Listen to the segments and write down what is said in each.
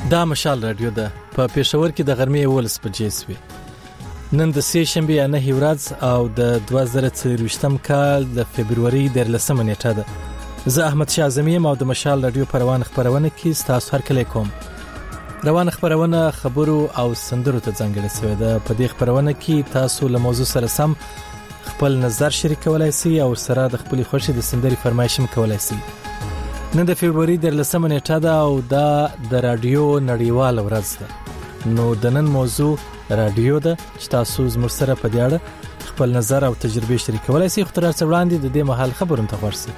دا مشال رادیو ده په پېښور کې د غرمې 11 بجې سوي. نن د سه شنبه 9 ورځ او د 2023م کال د فبرवरी 13 نیټه ده. زه احمد شاه اعظمي او د مشال رادیو پروان خبرونه کې تاسو هر کله کوم. روان خبرونه خبرو او سندرو ته ځانګړې شوې ده. په دې خبرونه کې تاسو له موضوع سره سم خپل نظر شریکولای شئ او سره د خپل خوښي د سندري فرمایش کولای شئ. نن د فبرवरी 13 نیټه ده او دا د رادیو نړیوال ورځ ده. نو د نن موضوع رادیو ده چې تاسو زموږ سره په دې اړه خپل نظر او تجربه شریکولای شئ. خو تر څو وړاندې د دې مهال خبرونه ته ورسئ.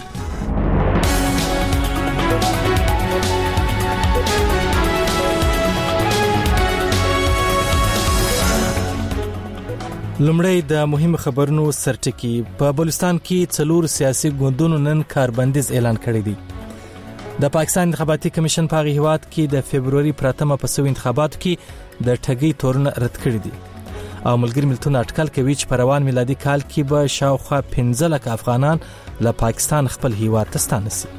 لومړی د مهم خبرونو سرټکی. په بلوچستان کې 4 سیاسي ګوندونو نن کاربندیز اعلان کړی دی. د پاکستان انتخاباتي کمیشن په هیواد کې د فبرवरी پراتمه په سوي انتخاباتو کې د ټګۍ تورونه رد کړی دي او ملګری ملتونه اټکل کوي چې په روان میلادي کال کې به شاوخوا 15 لک افغانان له پاکستان خپل هیواد ته ستانسي.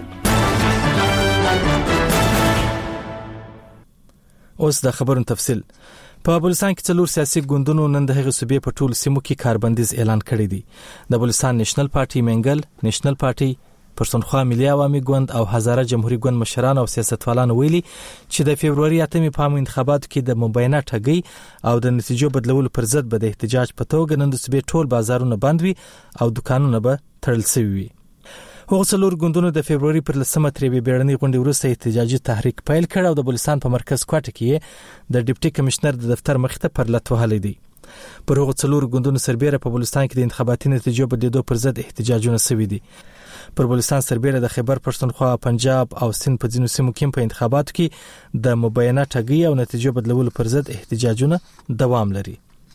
اوس د خبرونو تفصیل. په بلوچستان کې 4 سیاسي ګوندونو نن د هغې صوبې په ټولو سیمو کې کاربندیز اعلان کړی دی. د بلوچستان نېشنل پارټي منګل، نېشنل پارټي، پښتونخوا ملي عوامي ګوند او هزاره جمهوریت ګوند مشران او سیاستوالان ویلي چې د فبرवरी 8 په انتخاباتو کې د مبینه ټګۍ او د نتیجو بدلولو پر ضد به د احتجاج په توګه نن د صوبې ټول بازارونه بند وي او دکانونه به تړل شوي وي. هغه 4 ګوندونو د فبرवरी پر 10 ترې بیړنۍ غونډې وروسته احتجاجي تحریک پیل کړ او د بلوچستان په مرکز کوټه کې د ډیپټي کمشنر د دفتر مخ ته پر لټ وهلې دي. پر هغه 4 ګوندونو سربېره په بلوچستان کې د انتخاباتي نتیجو بدلیدو پر ضد احتجاجونه شوي دي. پر بلوچستان سربېره د خیبر پښتونخوا، پنجاب او سند په ځینو سیمو کې په انتخاباتو کې د مبینه ټګۍ او نتیجو بدلولو پر ضد احتجاجونه دوام لري.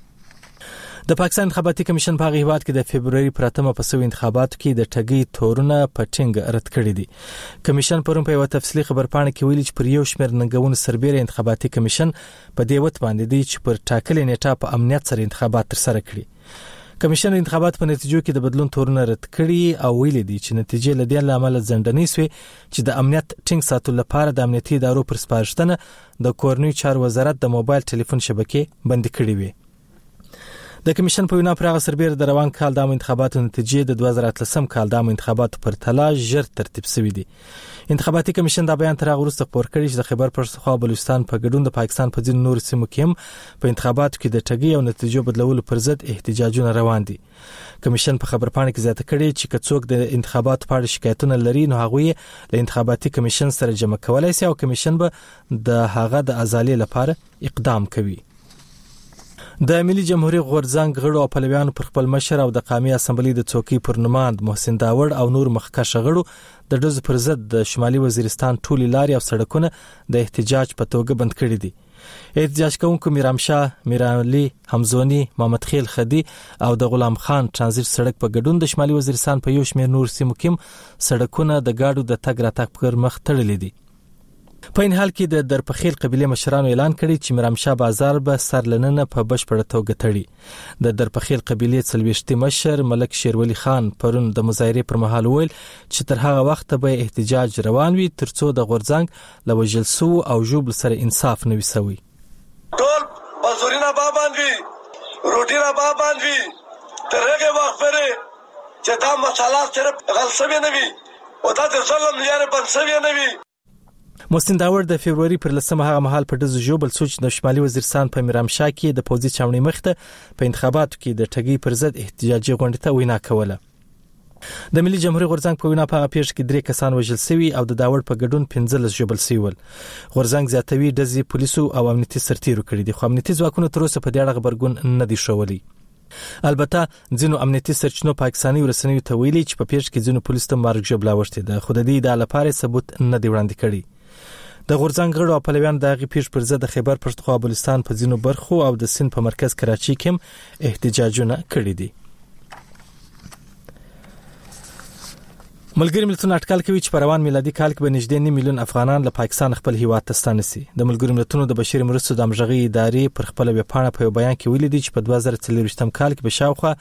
د پاکستان انتخاباتي کمیشن په هیواد کې د فبرवरी پراتمه په سوي انتخاباتو کې د ټګۍ تورونه په ټینګ رد کړی دي. کمیشن پرون په یو تفصیلي خبرپاڼه کې ویلي چې پر یو شمېر ننګونو سربېره انتخاباتي کمیشن په دې وت باندې دی چې پر ټاکلې نیټه په امنیت سره انتخابات ترسره کړي. کمیشن انتخابات په نتیجو کې د بدلون تورونه رد کړي او ویلي دي چې نتیجې له دې لامل ځندنې سوي چې د امنیت ټینګ ساتلو لپاره د امنیتي ادارو پر سپارښتنه د کورنیو چارو وزارت د موبایل ټلیفون شبکې بند کړې وي. د کمیشن په وینا پر هغه سربېره د روان کال د انتخاباتو نتیجې د 2013 کال د انتخاباتو پر تلا ژر ترتیب شوې دي. انتخاباتي کمیشن دا بیان تر هغه وروسته خبر کړی چې د خیبر پښتونخوا بلوچستان په ګډون د پاکستان په ځینو نور سیمو کې هم په انتخاباتو کې د ټګۍ او نتیجو بدلولو پر ضد احتجاجونه روان دي. کمیشن په خبرپاڼه کې زیاته کړې چې کڅوک د انتخاباتو په اړه شکایتونه لري نو هغه له انتخاباتي کمیشن سره جمع کولای شي او کمیشن به د هغه د ازالۍ لپاره اقدام کوي. د ملي جمهوریت غورځنګ غړو او پلویانو پر خپل مشر او د قومي اسمبلی د څوکۍ پر نماند محسن داوړ او نور مخکښ غړو د ډزو پر ضد د شمالي وزیرستان ټولي لارې او سړکونه د احتجاج په توګه بند کړي دي. احتجاج کوونکو میرامشاه، میرعلي، حمزونی، محمد خیل خدي او د غلام خان ترانزیت سړک په ګډون د شمالي وزیرستان په یو شمېر نور سیمو کې سړکونه د گاډو د تګ راتګ پر مخ تړلي دي. په این حال کې د درپخیل قبيله مشرانو اعلان کړی چې میرامشاه بازار به سرلننه په بشپړه توګه تړي. د درپخیل قبيله څلويشتي مشر ملک شیرولی خان پرون د مظاهرې پر مهال ویل چې تر هغه وخت به احتجاج روان وي ترڅو د غورځنګ له وژل سو او ژوبل سره انصاف نه وي سوی. ټول بازورینه باندې روټینا باندې تر هغه وخت پورې چې دا مسله صرف غلسوي نه وي او دا د ظلم لپاره بنسوي نه وي. محسن داوړ د فبرवरी پر 10 هغه مهال په دز جوبل سوچ د شمالي وزیرستان په میرامشاه کې د پوځي چاونۍ مخته په انتخاباتو کې د ټګۍ پر ضد احتجاجي غونډه ته وینا کوله. د ملي جمهوریت غورځنګ په وینا په پیښ کې 3 کسان وژل شوي او د داوړ په ګډون 15 جوبل شوي. غورځنګ زیاتوي د پولیسو او امنیتي سرتیرو کړي دي خو امنیتي ځواکونو تر اوسه په دې اړه خبرګون نه دي شولی. البته ځینو امنیتي سرچینو پاکستاني ورسنیو ته ویلي چې په پیښ کې ځینو پولیسو ته مرګ ژوبلا وشته ده خو د دې د لپاره ثبوت نه دی وړاندې کړی. د غورځنګ غړو او پلویان د غي پیښ پر ضد د خیبر پښتونخوا بلوچستان په ځینو برخو او د سند په مرکز کراچي کې احتجاجونه کړي دي. ملګری ملتونه اټکل کوي چې په روان میلادي کال کې به نږدې 2 میلیون افغانان له پاکستان خپل هیواد ته ستانسي. د ملګری ملتونو د بشري مرستو د امژغي ادارې پر خپل ویبپاڼه په بیان کې ویلي دي چې په 2023م کال کې به شاوخوا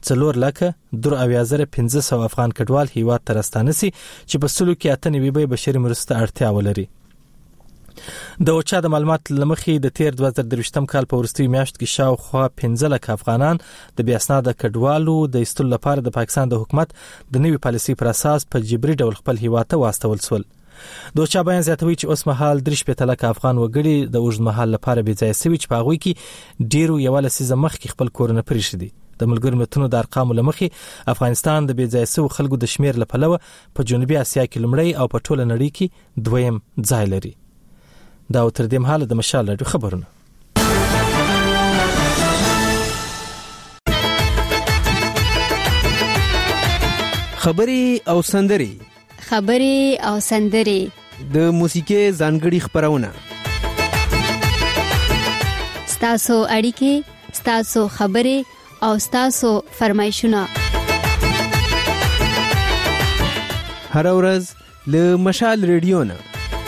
4,53,500 افغان کډوال هیواد ته راستانسي چې په سلو کې 98 بشري مرستو اړتیا ولري. د اوچا د معلومات لمخې د تیر 2023م کال په ورستي میاشت کې شاوخوا 15 لک افغانان د بیاسناد کډوالو د استل لپاره د پاکستان د حکومت د نوي پالیسي پر اساس په جبري ډول خپل هیواد ته واستول سول. د اوچا بیان زیاتوي چې اوس مهال 3 لک افغان وګړي د اوږد مهال لپاره بې ځای سوي چې په هغه کې ډیرو یو لسیزه مخ کې خپل کورونه پریښي دي. د ملګرو ملتونو د ارقامو لمخې افغانستان د بې ځای سوي خلکو د شمیر لپاره په جنوبي اسیا کې لومړی او په ټوله نړۍ کې دویم ځای لري. دا تر دې مهاله د مشال راډیو خبرونه. خبري او سندري د موسیقي ځانګړي خبرونه ستاسو اړیکې ستاسو خبري او ستاسو فرمایشونه هر ورځ له مشال ریډیو نه.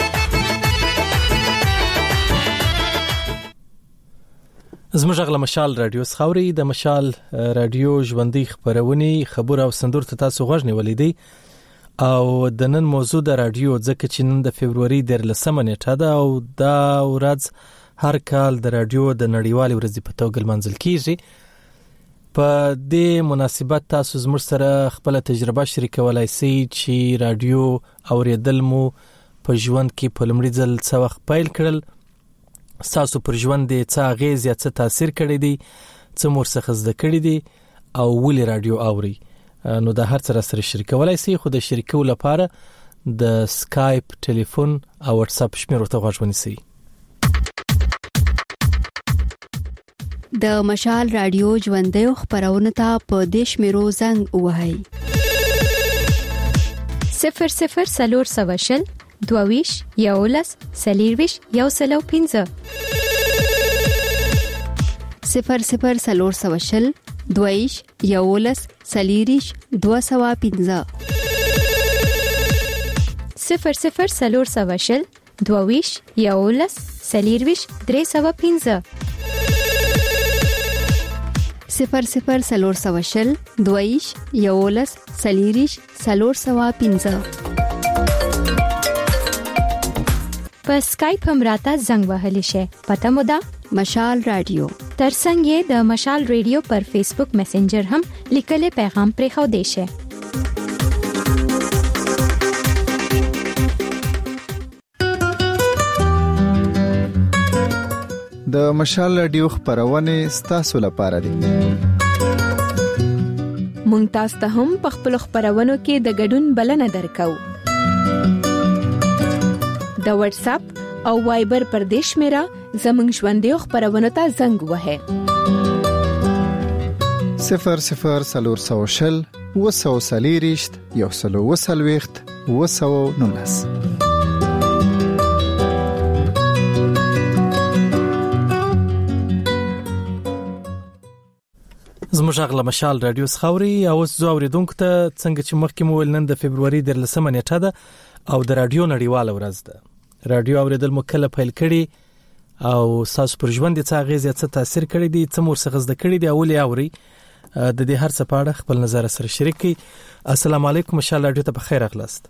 زموږ غل مشال رادیو خاوري د مشال رادیو ژوندۍ خبرونه خبر او سندور ته تاسو غوښ نیولې دي او د نن موضوع د رادیو ځکه چې نن د فبرवरी 13 نیټه ده او دا ورځ هر کال د رادیو د نړیوال ورځې په توګه منځل کیږي. په دې مناسبت تاسو زموږ سره خپل تجربه شریکولای شئ چې رادیو اوریدل مو په ژوند کې په لومړي ځل څه وخت پیل کړل، تاسو پر ژوند دې څه اغیز یا څه تاثیر کړی دی، څه مور څخه زده کړی دی او ولې رادیو اوري. نو د هر څه سره شریکولای شئ. خو د شریکو لپاره د سکایپ، ټلیفون او واتس اپ شمیرو ته غوږ ونیسئ. د مشال رادیو ژوندۍ خبرونه ته په دیش میرو زنګ وهاي 00 22 یولس سلیرویش یو سلو 15 00 22 یولس سلیریش 215 00 22 یولس سلیرویش 315 00 22 یولس سلیریش 315 په سکایپ هم راته زنګ وهلی شي. پته مو ده مشال رادیو. ترڅنګ یې د مشال ریډیو پر فیسبوک میسنجر هم لیکلي پیغام پرې خو دی شي. د مشال رادیو خبرونه ستاسو لپاره دي. مونږ تاسو ته هم په خپل خبرونو کې د ګډون بلنه درکو. د واتس اپ او وایبر پر دیش میرا زمنګ ژوندۍ خبرونه ته زنګ وهه 00 وسوسلیریشت یو سلو وسلويخت وسو نونس. زموږ غل مشال رادیو خاوري او زو اوریدونکو ته څنګه چې مخکې مو ول نن د فبرवरी 13 نیټه ده او د رادیو نړیوال ورځ ده. رادیو اوریدل مو کله پیل کړي او تاسو پر ژوند څه اغیز یا څه تاثیر کړی دی، څه مور څخه زده کړی دی او ولې اوري. د دې هر څه په اړه خپل نظر سره شریک کړئ. السلام علیکم، مشال رادیو ته بخیر اغلاست.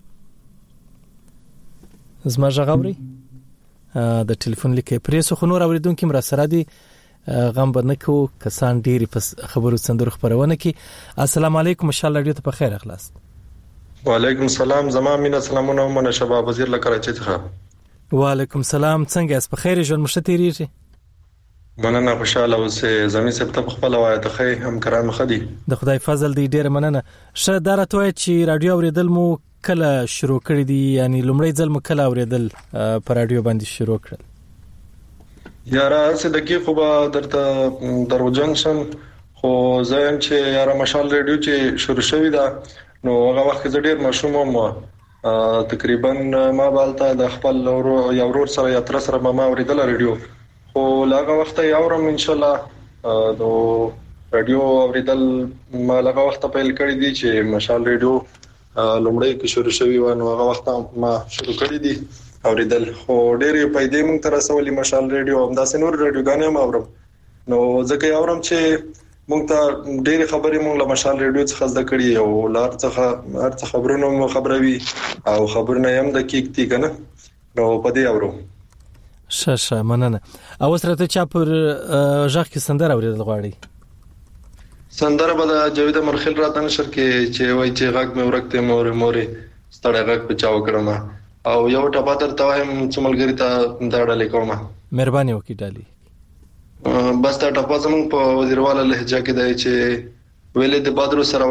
زما غاوري د ټلیفون لیکې پریسو خو نور اوریدونکو مر سره دي غم بنکو کسان ډيري په خبرو سندرو خبرونه کې. السلام علیکم، مشال رادیو ته بخیر اغلاست. وعلیکم السلام، زما مين سلامونه ومنه شباب وزیر لکراچی څخه. وعلیکم السلام، څنګه اس په خیر ژوند مشته تیریږي؟ مننه، خوشاله اوسه. زمي سپته خپل وایته خې هم کرام خدي. د خدای فضل دی ډیر مننه. شه درته وای چې رادیو اوریدل مو کله شروع کړی دی، یعنی لومړی ځل مو کله اوریدل په رادیو باندې شروع کړل؟ یاره صدقې خو به درته دروژن شم، خو زم چې یاره مشال رادیو چې شروع شوی دا نو هغه وخت کې ډیر مشوم وم، تقریبا ما بالته د خپل یو ورور سره یا تر سره ما اوریدل رادیو، خو لاغه وخت یې اورم ان شاء الله. نو رادیو اوریدل ما لاغه وخت پیل کړی دی چې مشال رادیو لومړی کې شروع شوی و، نو هغه وخت ما شروع کړی دی اوریدل. خو ډېرې پیدې مونږ تر سوالي مشال رادیو هم داسې نور رادیوګانې هم اورم، نو ځکه اورم چې مونږ ته ډېرې خبرې مونږ له مشال رادیو څخه زده کړې او لار څخه هر څه خبرونه مو خبروي او خبرونه هم دقیق دي کنه. نو پدې اورو. شه مننه. او سره چا پر ژغ کې سندره اوریدل غواړي؟ سندره به د جاوید مرخیل راته نشر کې چې وای چې غږ مې ورکته مورې ستړی غږ په چاو کړم او یو ټپه درته وایم چې ملګری ته دا ډالې کوم. مهرباني وکړئ ډالې. بس دا ټپه زموږ په وزیرواله لهجه کې دی چې ویلې د بدرو سره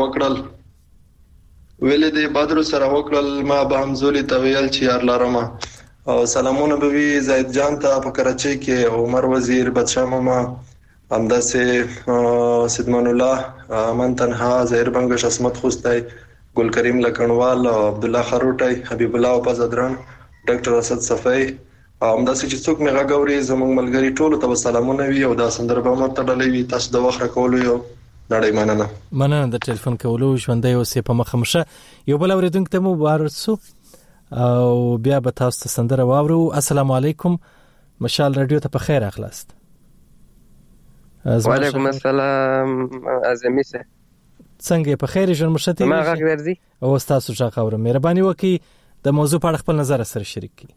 وکړل ما به همزولي ته ویل چې یار لارم. او سلامونه به وي زید جان ته په کراچۍ کې، عمر وزیر، بادشاه ماما، همداسې سیدمان الله، من تنها، ظاهر بنگش، عصمت خوستی، ګل کریم لکنوال، عبد الله خروټی، حبیب الله پزدران، ډاکټر اسد صفای، همداسې چې څوک مې غاګوري زموږ ملګری ټول ته سلامونه وي او دا سندره به ماته ډالې وي. تاسو د وخت راکولو یو نړۍ مننه د ټلیفون کولو ژوندۍ اوسې په مخه مشه. یو بل اوریدونکو ته مو وارسو او بیا به تاسو ته سندره واورو. السلام علیکم، مشال رادیو ته په خیر اخلاست. وعلیکم السلام اعظمي سه، څنګه په خیر ژوند مشته؟ ما غږ ورځي او تاسو څنګه خبره؟ مهرباني وکړئ د موضوع په اړه خپل نظر سره شریک کړئ.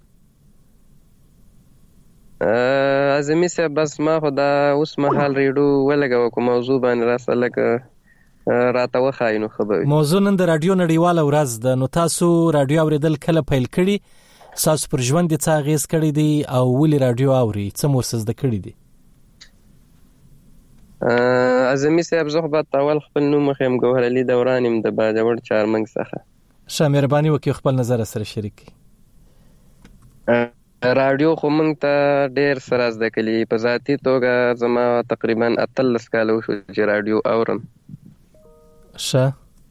اعظمي سه بس ما خدا اوس مهال ریډیو ولګو کوم موضوع باندې راسلک راته وخاینو خبر. موضوع نن د رادیو نړیواله ورځ ده، نو تاسو رادیو اوریدل کله پیل کړی؟ تاسو پر ژوند څه اغیز کړی دی او ولې رادیو اوري؟ څه مو سزده کړی دی؟ اعظمي صاحب زه به اول خپل نوم مخیم ګوهر علي دورانم د باجوړ چارمنګ څخه. ښه، مهرباني وکړئ خپل نظر سره شریک کړئ. رادیو خو موږ ته ډېر سره زده کړي. په ذاتي توګه زما تقریبا 13 کال وشو چې رادیو اورم. ښه.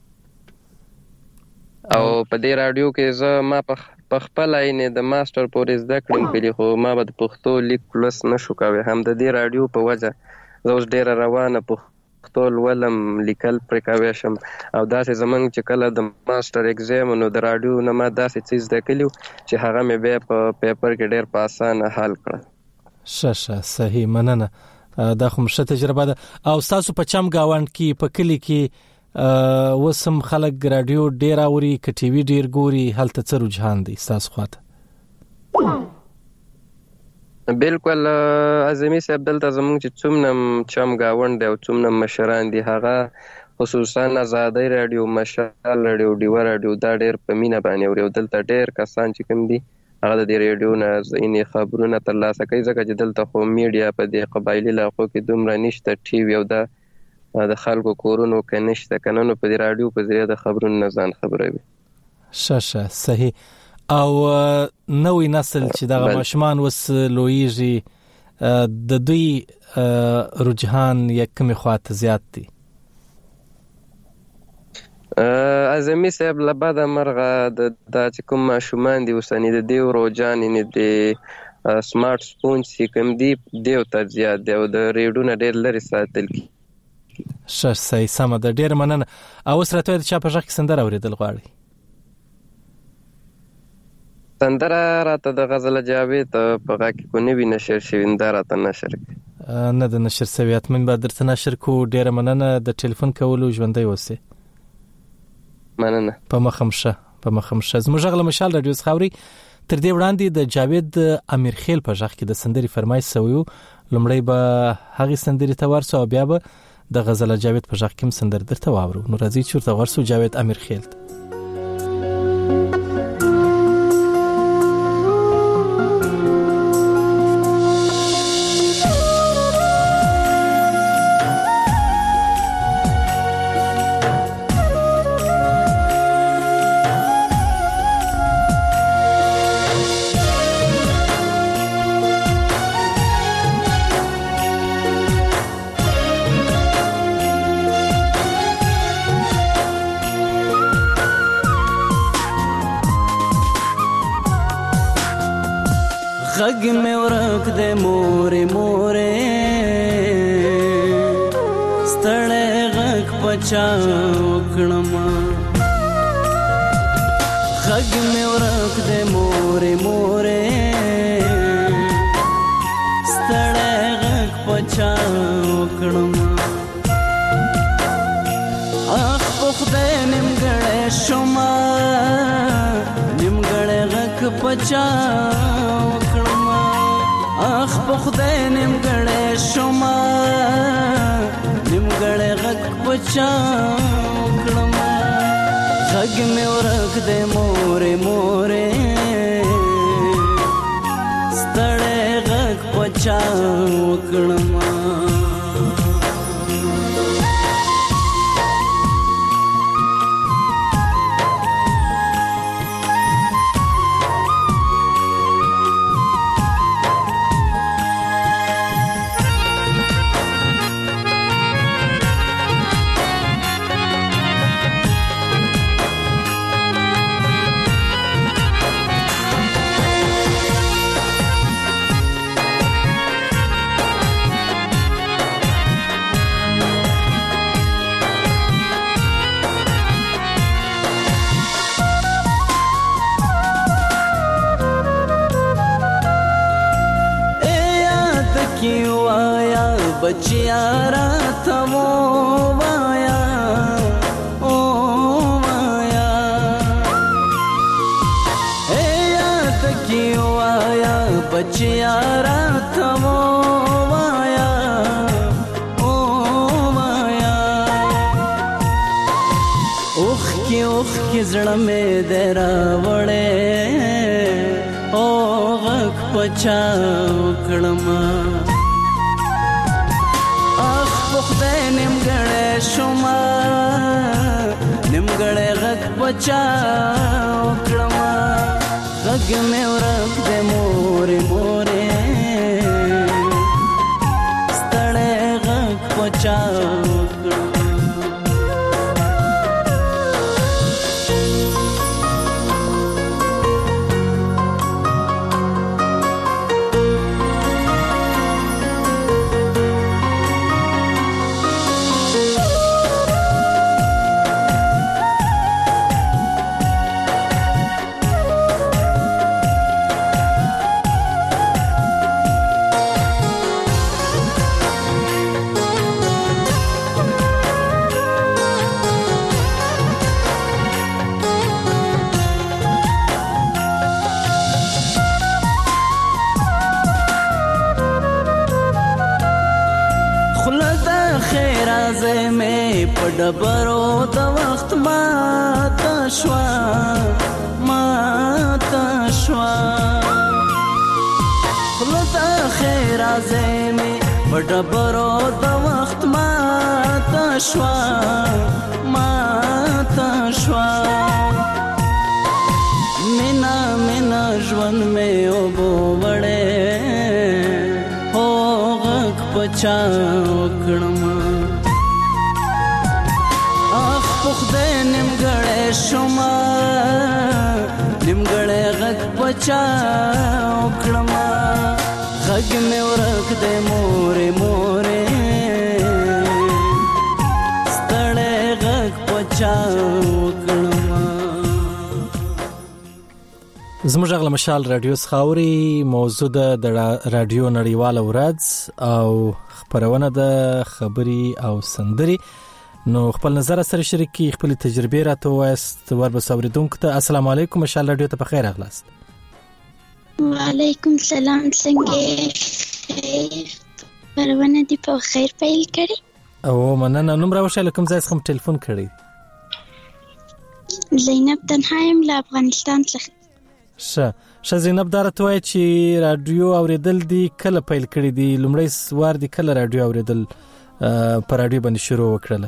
او په دې رادیو کې زه ما په خپل عین د ماستر پورې زده کړم کړي، خو ما به د پښتو لیک پلس نشو کوي. هم د دې رادیو په وجه زه اوس ډېره روانه پښتو لولم، لیکل پرې کوی شم. او داسې زمونږ چې کله د ماستر اگزام نو د رادیو نه ما داسې څه زده کړي چې هغه مې بیا په پیپر کې ډېر په اسانه حل کړل. ښه صحیح، مننه. دا خو مشه تجربه ده. او تاسو په چم گاوند کې په کلی کې وسم خلک رادیو ډېر اوري ک ټي وی ډېر ګوري؟ هلته څه رجحان دی تاسو خواته؟ بالکل اعظمي صاحب دلته زموږ چې څومره چم گاوند او څومره مشران دي هغه خصوصا آزادۍ رادیو، مشال رادیو، ډیوه رادیو دا ډېر په مینه باندې اوري. او دلته ډېر کسان چې کوم دي هغه د دې رادیو نه ځینې خبرونه ترلاسه کوي، ځکه چې دلته خو میډیا په دې قبایلي علاقو کې دومره نشته، ټي وی او د خلکو کورونو کې نشته، کنه نو په دې رادیو په ذریعه د خبرونو نه ځان خبروي. ښه صحیح. او نوې نسل چې دغه ماشومان وس لویږي د دوی رجحان یک کمی خواته زیات دي؟ اعظمي صاحب لبد مرغه د چې کوم ماشومان دي وسنی د دیو رجحان نه دي سمارټ سپون چې کوم دی دیو ته زیات دی او د ریډیو نه ډېر لري ساتل کی. ښه صحیح، سم ده، ډېر مننه. او سره ته چې په ژغ کې سندره اوریدل غواړي؟ سندره راته د غزل جاوید په غږ کې کو نوی نشر شوی دا راته نشر نه د نشر سویات من به درته نشر کو. ډېر مننه د ټلیفون کولو، ژوندۍ اوسې. مننه. په مخمشه زموږ غل مشال رادیو خاوري. تر دې وړاندې د جاوید امیر خیل په ژغ کې د سندري فرمایش سویو. لمړی به هغه سندري ته ورسو او بیا به د غزل جاوید په ژغ کې سندر درته واورو. نو راځي چې ورته ورسو جاوید امیر خیل. غږ مې ورک دې مورې ستړی غږ پچا وکړم. غږ مې ورک دې مورې ستړی غږ پچا وکړم. اخ په خدای نیمګړی شوم، نیمګړی غږ پچا وکړم اخ په خدای نیمګړی شوما نیمګړی غږ پچا وکړم غږ مې ورک دی مورې مورې ستړی غږ پچا وکړم बचिया रात वो माया ओ माया ए याद क्यों आया बचिया रात वो माया ओ माया उख की जड़ में देरा वड़े ओ गक पचा उकड़मा خدای نیمګړی شوما نیمګړی غږ پچا وکړم غږ مې ورک دی مورې مورې ستړی غږ پچا وکړم ډبرو د وخت ماته شوا خلطه خیر ازمه په ډبرو د وخت ماته شوا مینا مینا ژوند مې وبو وړې او غږ پچا وکړم خدای نیمګړی شوما نیمګړی غږ پچا وکړم غږ مې ورک دی مورې مورې ستړی غږ پچا وکړم زموږ غږ له مشال رادیو څخه اوري موضوع د رادیو نړیواله ورځ او خپرونه د خبري او سندري نو خپل نظر سره شریکي خپل تجربه راته وایست وربس اوریدونکو ته السلام علیکم مشال رادیو ته بخیر اغلاست وعلیکم سلام څنګه پرونه دی په خیر پیل کړی او مننه نوم راوښه کوم ځای څخه ټلیفون کړی زینب تنهایم له افغانستان څخه شه زینب دارته وای چې رادیو اوریدل دی کله پیل کړی دی لومړی وار دی کله رادیو اوریدل پر رادیو باندې شروع وکړه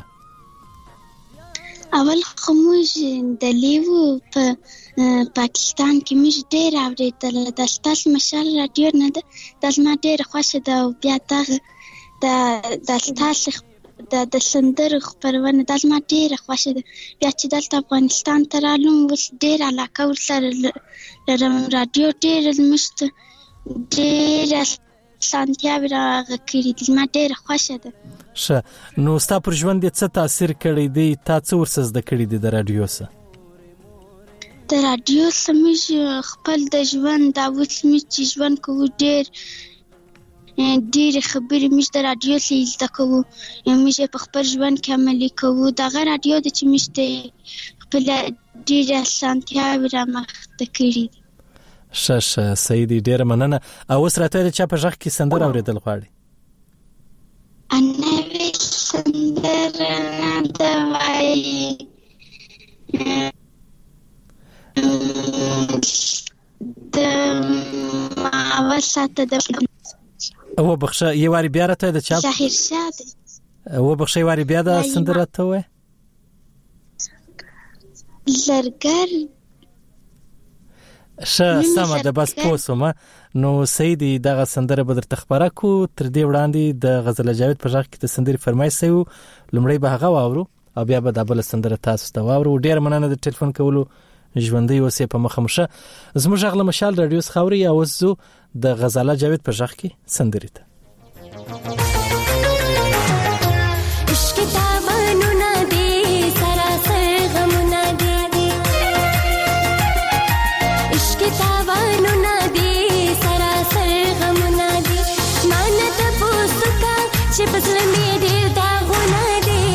اول خموج د لیو په پاکستان کې مش ډېر اوریدل د ستاسو مشال رادیو نه د زما ډېر خوښه ده او بیا د ستاسو د سندرو خبرونه د زما ډېر خوښه ده بیا چې دلته افغانستان ته رالم اوس ډېر علاقه ورسره لرم رادیو ډېر مشت ډېر سانتیاوی راغه کړي د زما ډېر خوښه ده شه نو ستا پر ژوند څه تاثیر کړی دی تا څه ورسز د کړی دی د رادیو سره د رادیو سمج خپل د ژوند دا اوس چې ژوند کوو ډېر خبرې مش د رادیو سره زده کوو مش په خپل ژوند کې عملي کوو دغه رادیو د چې مش د خپل ډېر سانتیاوی را مخته کړي شاشه سیدی ډیر مننه. او اوس راته د چا په ژغ کې سندره اوریدل غواړي؟ انا سندره دوای د ماوساته د او بخښه یواري بیا راته د چا شاهر شاد او بخښه یواري بیا د سندره ته وای زرګر سمه ده. بس پوسومه نو سیدی دغه سندره به درته خبره کو. تر دې وړاندې د غزل جاوید په ژغ کې د سندرې فرمایش سوي، لومړی به هغه واورو او بیا به د بل سندره تاسو ته واورو. ډیر مننه د ټلیفون کولو، ژوندۍ اوسې په مخه مشه. زموږ غږ له مشال رادیو څخه اوري او زه د غزل جاوید په ژغ کې سندرې ته عشق تابانو ندی سراسر غمونه دی، عشق تابانو ندی سراسر غمونه دی، مانه ته پوسوکا چې پسله می ډیر داغونه دی،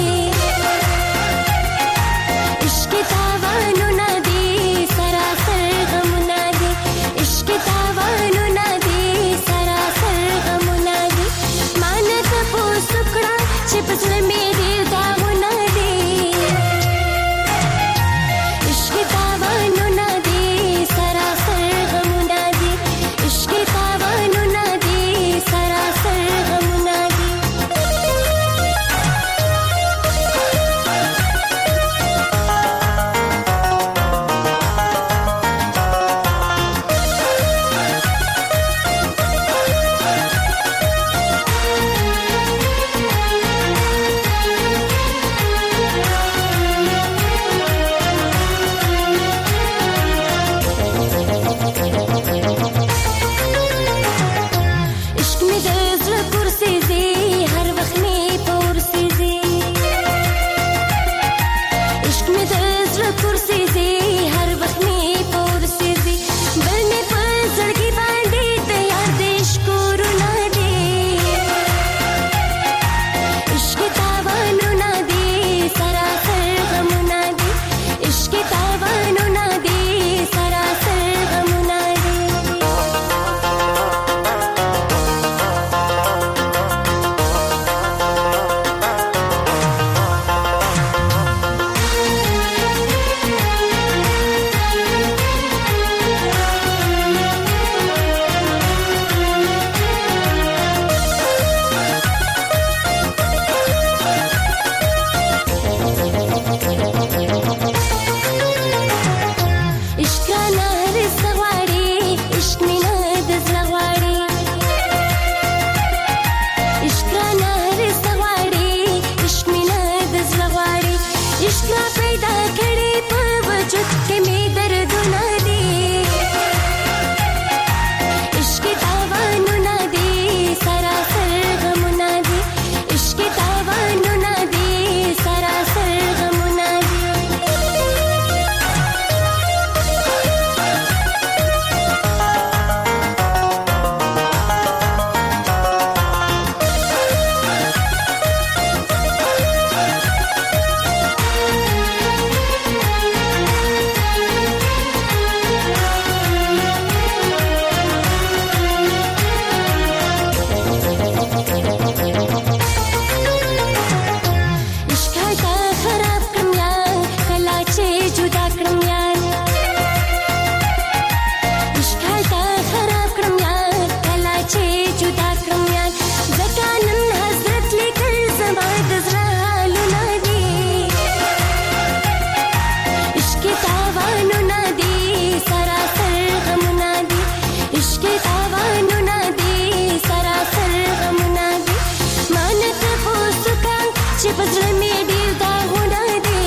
عشق تابانو ندی سراسر غمونه دی، عشق تابانو ندی سراسر غمونه دی، مانه ته پوسوکا چې پسله می ډیر داغونه دی، عشق تابانو ندی سراسر غمونه دی، عشق تابانو ندی سراسر غمونه دی. عشق می د زړه کورسي زی هر وخت می پورسي زی، عشق می د زړه کورسي زی هر وخت می پورسي زی، بل می په زړګي باندې د یار د شکرونه دی، عشق تابانو ندی سراسر غمونه دی، عشق تابانو ندی سراسر غمونه دی. عشق نه رزق غواړي، عشق مینه د زړه غواړي، عشق نه رزق غواړي، عشق مینه د زړه غواړي، عشق را پیدا کړي په وجود کې می دردونه دي، عشق تابانو ندی سراسر غمونه دي، عشق تابانو ندی سراسر غمونه دي. عشق تا خراب کړم یار کلا چې جدا کړم یار، عشق تا خراب کړم یار کلا چې جدا کړم یار، ځکه نن حضرت لیکل زما د زړه حالونه دي، عشق تابانو ندی سراسر غمونه دي، عشق تابانو ندی سراسر غمونه دي، مانه ته پوسوکا چې په زړه می ډیر داغونه دي،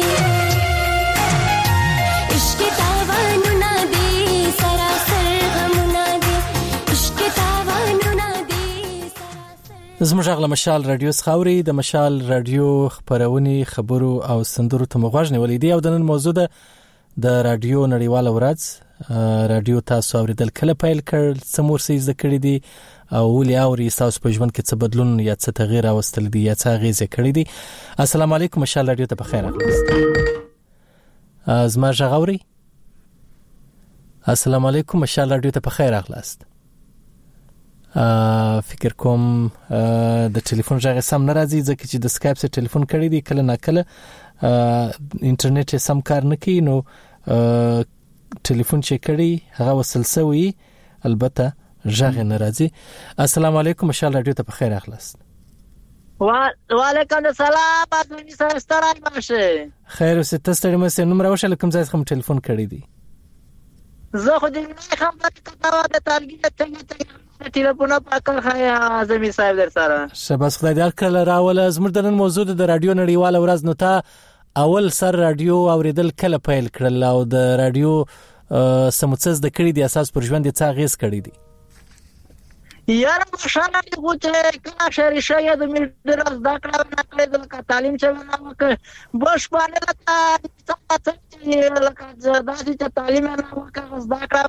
عشق تابانو ندی سراسر غمونه دي، عشق تابانو ندی سراسر. زموږ غږ له مشال رادیو څخه اوري. د مشال رادیو خبرونې خبرو او سندرو ته مغوږ نیولې دي او د نن موضوع ده د رادیو نړیواله ورځ. رادیو تاسو اوریدل کله پیل کړ، څه مورسې زده کړې دي او ولې اوري، تاسو په ژوند کې څه بدلون یا څه تغییر راوستل دي یا څه اغیزې کړې دي. السلام علیکم، مشال رادیو ته بخیر راغلاست. زما غږ اوري؟ السلام علیکم مشال رادیو ته په خیر راغلاست. فکر کوم د ټلیفون ژغ سم نه راځي ځکه چې د سکایپ سره ټلیفون کړی دی کله نه کله انټرنیټ سم کار نه کوي نو ټلیفون چې کړی هغه وسلسوي البته ژغ نه راځي. السلام علیکم مشال رادیو ته په خیر راغلاست. وعلیکم السلام ازمي سره ستړی ماشه خیر اوسه تاسو ته مې نوم راوښل کوم ځای څخه ټلیفون کړی دی. زه خو دې نه خبرې کوم د ترګیه څنګه ټلیفون پاکل خیا ازمي صاحب در سره شباس خدای دې کړل راول زموږ د نن موضوع د رادیو نړیواله ورځ نو تا اول سر رادیو اوریدل کله پیل کړل او د رادیو سمڅز د کړي د اساس پر ژوند د څا غیس کړي دي یاره مشاله دې غوته کله شریشه یا د مدرس دا کړه نه کړې د تعلیم چې نه وکړ بوش باندې لکه داسې چې تعلیم نه وکړ دا کړه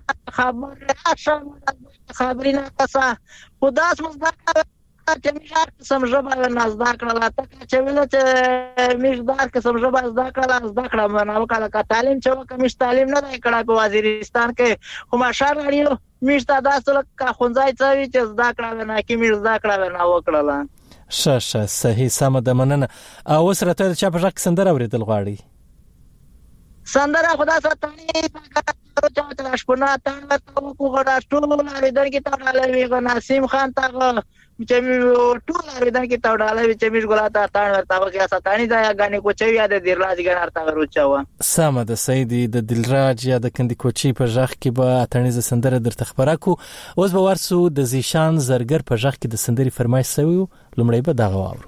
خبرینه کسا خداس مزدکړه چې میشار قسم ژبه نه زده کړل ته چې ویل چې میشدار قسم ژبه زده کړل نه وکړه تعلیم چې وکړ مش تعلیم نه کړه په وزیرستان کې خو مشار اړیو میشته داسې لکه خونځای څوي چې زده کړل نه کې میش زده کړل نه وکړل شه صحیح سم د مننه او سره ته چې په ځکه سندره اوریدل غواړي سندره خدا ستاني چا شپونه تا کو غړا ټول اوریدل کې تا لوي نسیم خان تا چې ټول اوریدل کې تا ډالې چې میش ګلا تا ورته کې ستاني دا غانې کوچوي یا د دلراج غنار تا ورچاوه سم د سیدی د دلراج یا د کندي کوچي په ځخ کې به اتنیزه سندره درته خبره کو اوس به ورسو د زیشان زرګر په ځخ کې د سندري فرمایش سوي لمړی به دغه واورو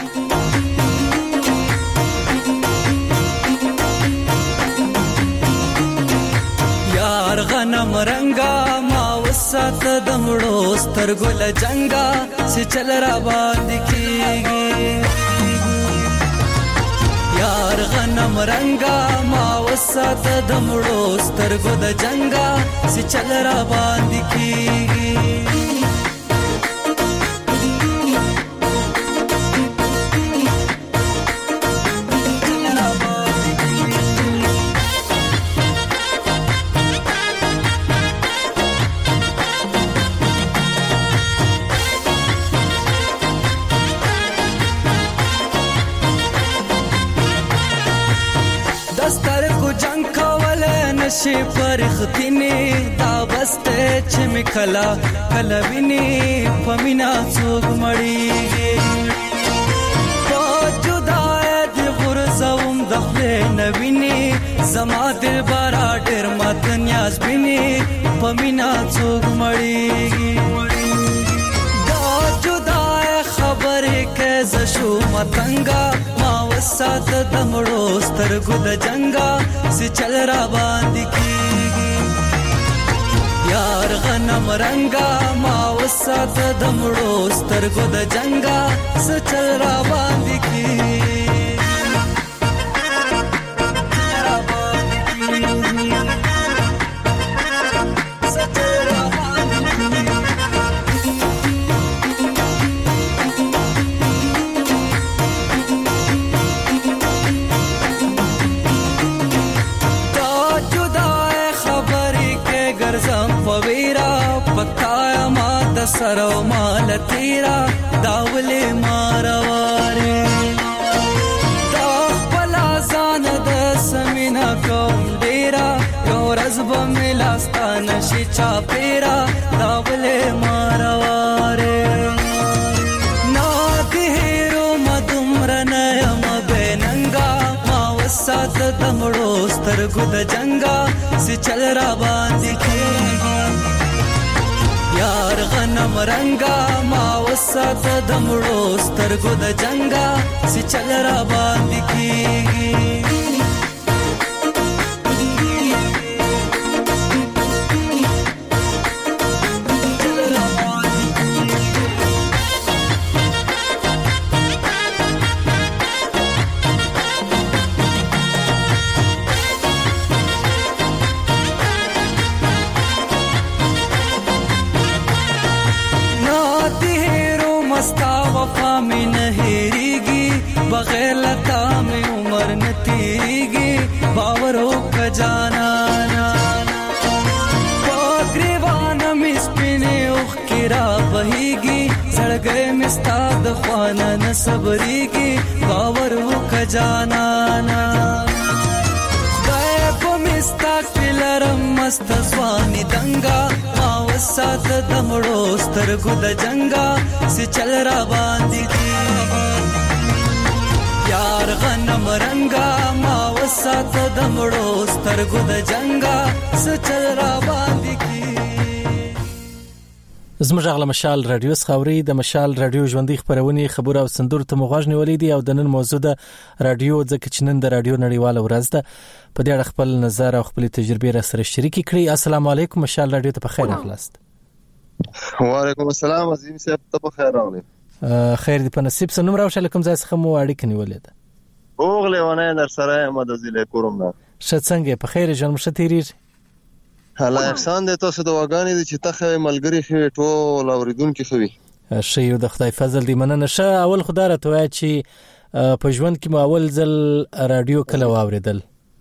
غنم رنگا ما وسات دمړو سترګل جنگا سي چل را باندې کیږي یار غنم رنگا ما وسات دمړو سترګو د جنگا سي چل را باندې کیږي شي فرختنی دا بسته چې مکلا کلوینی پمینا څوک مړیږي په جدای د غرزوم د خپل نوینی زما دل بارا ډېر مات نیاز بینی پمینا څوک مړیږي دا جدای خبره کې زشو متنګا ما وسات دمړو سترګو د جنگا سي چل را باندې کیږي یار غنم رنگا ما وسات دمړو سترګو د جنگا سي چل را باندې کیږي سرو مال تیرا داولې مارواره دا بلا ځان د سمینا کوم ډیرا یو رزب ملاستان شي چا پیرا داولې مارواره نا دهرو مدمر نه ام بننګا ما وسات دمړو سترګو د جنگا سي چل را باندې کیږي یار غنم رنگا ما وسات دمړو سترګو د جنگا سي چل را باندې کیږي بغیر لتا میں عمر نتیگی باورو کا جانا د خوانه نه صبرېږي باور وکړه جانانا خدای په مستا کې لرم مست ځواني دنګا ما وسات د مړو سترګو د جنګا سي چل را باندې کی یار غنم رنگا ما وسات د مړو سترګو د جنګا سي چل را باندې کی زموږ غل مشال رادیو خاوري د مشال رادیو ژوندۍ خبرونه خبر او سندور ته مغاژ نیولې دي او د نن موضوع د رادیو ځکه چې نن د رادیو نړیواله ورځ ده په دې اړه خپل نظر او خپل تجربې را سره شریک کړئ. السلام علیکم مشال رادیو ته په خیر راغلاست. وعلیکم السلام عظیم صاحب ته په خیر راغلی. خیر دې په نصیب سنوم راوښه کوم ځای څخه مو اړیکه نیولې ده. اوغله ونه در سره مدزله کوم نه. ښه څنګه په خیر ژوند مشه تیریږي. الله احسان دې تاسو دواګانې دي چې تخه ملګری خو ټول اوریدونکو خوي شي د خدای فضل دی مننه شه. اول خدای راته وای چې په ژوند کې مو اول ځل رادیو کله واوریدل؟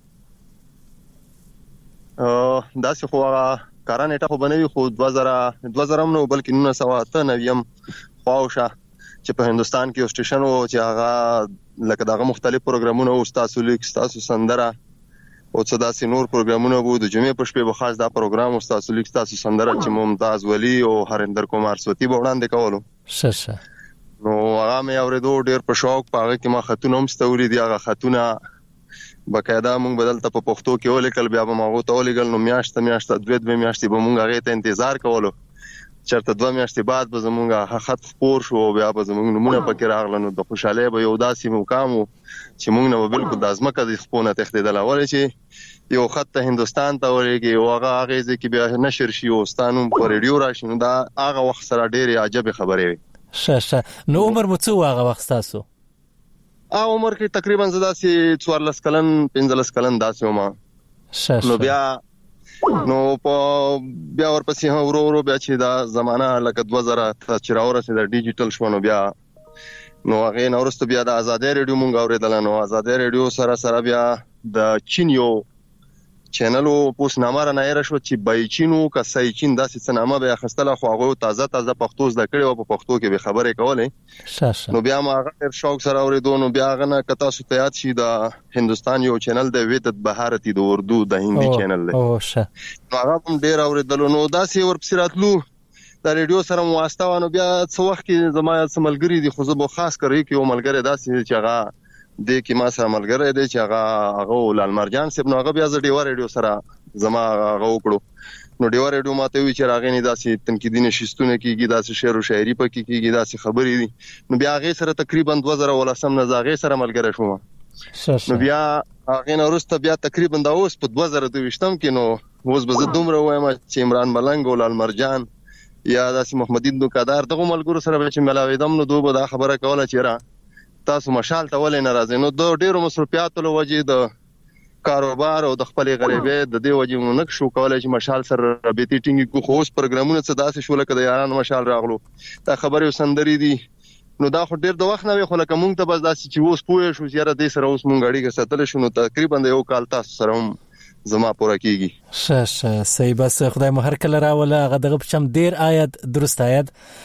دا څه خو کارانه ټکو بنوي خو 2000 نو بلکې 1998 خواوشه چې په هندستان کې یو سټیشن وو چې هغه لکه دغه مختلف پروګرامونه او تاسو لیک تاسو سندره او څه داسې نور پروګرامونه وو. د جمعې په شپه به خاص دا پروګرام او تاسو لیک تاسو سندره چې ممتاز ولی او هریندر کومار سوتی به وړاندې کولو. ښه نو هغه مې اوریدو ډېر په شوق پاره کې ما خطونه هم ستوري دي. هغه خطونه بقاعده مونږ بدلته په پښتو کې ولیکل بیا به ما غوته ولیکل نو میاشت دوه میاشتې به مونږ هغه ته انتظار کولو چرته 2 میاشتې بعد به زمونږ خط خپور شو بیا به زمونږ نمونه پکې راغله نو د خوشاله به یو داسې مقام چې مونږ نو بالکل د ازمکه د خپونه تخدیدل اول چې یو خط ته هندستان ته ورېږي او هغه ځکه بیا نشر شي او ستانو په ریډیو راشي نو دا هغه وخت سره ډېری عجیب خبرې وي. ښه نو عمر مو څو هغه وخت تاسو؟ عمر کې تقریبا زدا سي 14 کلن 15 کلن داسې ومه. نو بیا بیا ورپسې ورو بیا چې دا زمانہ لکه 2000 ته چې راورسې د ډیجیټل شو نو بیا نو هغه نورست بیا د آزادۍ ریډیو مونږ اوریدل. نو آزادۍ ریډیو سره بیا د چین یو چینل او پوس نامه را نه شو چې بای چینو کا سای چین داسې څه نامه به خستله خو هغه تازه پښتو زده کړي او په پښتو کې به خبرې کولې. نو بیا ما هغه شوق سره اوریدو نو بیا هغه نه کتا سو تیات شي د هندستان یو چینل د ویدت بهارتي د اردو د هندي چینل دی. او ښه نو هغه هم ډیر اوریدل نو داسې ورپسې راتلو د ریډیو سره مواسطه ونه بیا څو وخت کې زما سملګری دي خو زه به خاص کری کې یو ملګری داسې چې هغه د کې ما سره ملګری دی چې هغه لال مرجان صاحب نو هغه بیا د ډیوا ریډیو سره زما هغه وکړو. نو ډیوا ریډیو ماته وی چې راغی نه داسې تنقیدي نشستونه کیږي داسې شعر او شاعري پکې کیږي داسې خبرې دي. نو بیا هغه سره تقریبا 2018 نه زاغه سره ملګری شوم. نو بیا هغه نو ورسته بیا تقریبا د اوس په 2022 کې نو اوس به زه دومره وایم چې عمران ملنګ او لال مرجان یا داسې محمدین دوکادار دغه ملګرو سره چې ملاویدم نو دوی به دا خبره کوله چې را تاسو مشال ته ولې ناراضه نو د ډیرو مصرفیاتو له وجې د کاروبار او د خپل غریبې د دې وجې مونږ شو کولای چې مشال سره رابطې ټینګې کو خو اوس پروګرامونه څه داسې شو لکه د یارانو مشال راغلو دا خبره سندري دي. نو دا خو ډیر د وخت نه وي خو لکه مونږ ته بس داسې چې اوس پوه شو چې یاره دې سره اوس مونږ اړیکه ساتل شو نو تقریبا د یو کال تاسو سره هم زما پوره کیږي. ښه صحیح بس خدای مو هر کله راوله هغه دغه پچم ډیر آیت درست آیت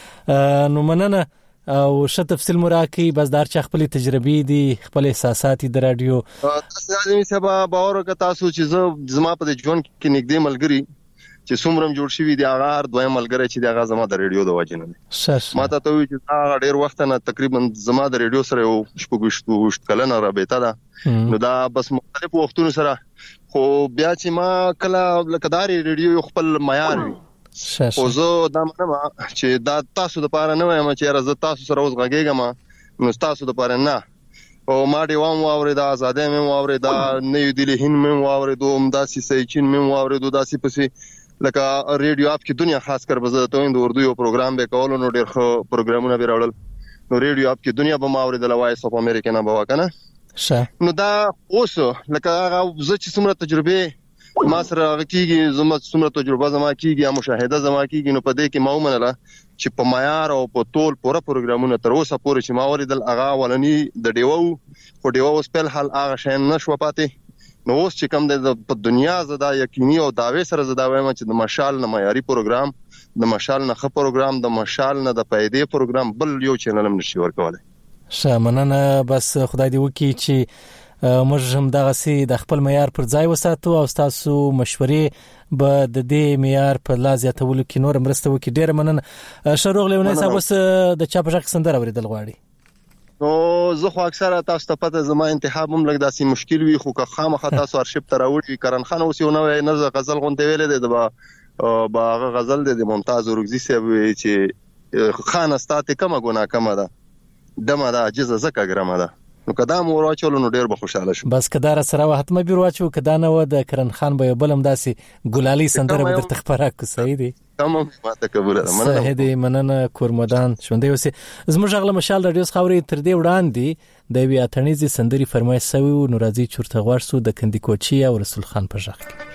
نو مننه او ښه تفصیل مراکي بس دار چې خپل تجربې دي خپل احساسات د رادیو تاسو لازمي سبا باور وکړه تاسو چې زما په ژوند کې نږدې ملګری چې څومره جوړ شوی دی هغه دویم ملګری چې هغه زما د ریډیو د وجه نه ما ته وی چې هغه ډیر وخت نه تقریبا زما د ریډیو سره یو شپږ کلنه رابطه ده. نو دا بس مختلف وختونو سره خو بیا چې ما کله لکداري ریډیو خپل معیار وي خو زه دا منم چې دا تاسو د پاره نه وایم چې راز تاسو سره اوس غږیږم نو تاسو د پاره نه او ما دی وام واورې دا آزادې مې واورې دا نه دی هین مې واورې دوم داسې سېچین مې واورې دو داسې پسې لکه ریډیو اپ کې دنیا خاص کر بزه ته د اردو یو پروګرام به کولو نو ډېر خو پروګرامونه به راوړل نو ریډیو اپ کې دنیا به ما واورې د وایس اف امریکا نه به وکنه نو دا اوس لکه هغه زه چې څومره تجربه ما سره کیږي زما څومره تجربه زما کیږي یا مشاهده زما کیږي نو په دې کې ما ومنله چې په معیار او په ټول پوره پروګرامونه تر اوسه پورې چې ما وریدل هغه ولني د ډیوو خو ډیوو سپل حل هغه شین نشو پاتې نو اوس چې کوم د په دنیا زدا یقیني او داوی سره زدا وایم چې د مشال نه معیاري پروګرام د مشال نه خ پروګرام د مشال نه د پیدې پروګرام بل یو چینل هم نشي ورکولای. شامننه بس خدای دې وکړي چې موږ هم دغه سي د خپل معیار پر ځای وساتو او تاسو مشورې به د دې معیار په لازیاتولو کې نور مرسته وکړي. ډېر مننه. شروع لونی صاحب وس د چا په ځخ سندره اوریدل غواړي؟ نو زه خو اکثره تاسو ته پته زما انتخاب هم لګ داسې مشکل وي، خو که خامخا تاسو ارشیف ته راوړي کرن خان اوس یو نوې نظر غزل غونډه ویلې ده با غزل د ممتاز اورګزي صاحب چې خان استاته کومه ګناه کومه ده دمه ده عجزه زکه ګرمه ده، نو کدا مو راچول نو ډیر به خوشاله شو. بس کدار سره حتمه بیر واچو کدا نه و د کرن خان به بلم داسې ګلالي سندره به درته خبره کو. صحیح دی، تمام ماته قبول ده. صحیح دی، مننه کورمدان شوندې اوسه زموږ غله مشال رادیو خاوري تر دې وړاندې د وی اتنیزي سندري فرمایش سوي نو راځي چورته غوړ سو د کندي کوچي او رسول خان په ځخ کې.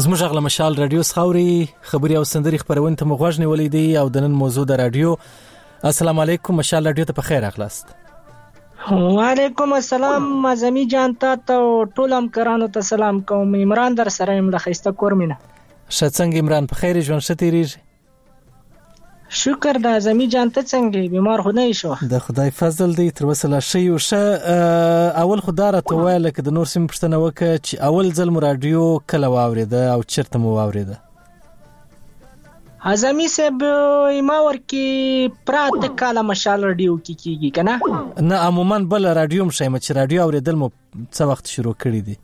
زموږ غل مشال رادیو خوري خبري او سندري خبرونه ته مغوښنه ولیدي او د نن موضوع د رادیو. السلام علیکم مشال رادیو ته په خیر اخلاص. وعلیکم السلام اعظمي جان ته ټول همکارانو ته سلام کوم. عمران در سره يم د خسته کورمنه. شڅنګ عمران په خیر ژوند شتيریږي. شکر د اعظمي جان ته څنګه بیمار خدای شو. د خدای فضل دی تر وسله شي او اول خدای ته ویل ک د نور سیم پښتنه وک چې اول ځل رادیو کله واوریده او چرته مو واوریده. اعظمي صاحب ما ورکی پراته کاله مشال رادیو کیږي کنه نه عموما بل رادیو مشه چې رادیو اوریدل مو څه وخت شروع کړی دی.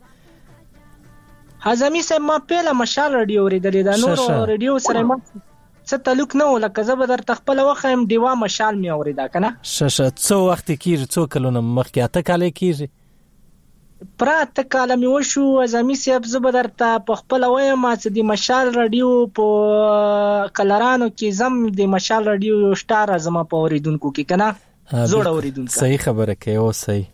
اعظمي صاحب ما پیله مشال رادیو اوریدل دا نور رادیو سره ما څه تعلق نه ولکه زه به در تخپل وخم دیوا مشال می اوریدا کنه څو وخت کیږي څو کلونه مخکې اته کال کیږي پراته کال می وشو. اعظمي صاحب زه به در ته په خپل وایم چې د مشال رادیو په کلرانو کې زم د مشال رادیو یو سٹار زما په اوریدونکو کې کنه زوړ اوریدونکو. صحیح خبره کوي او صحیح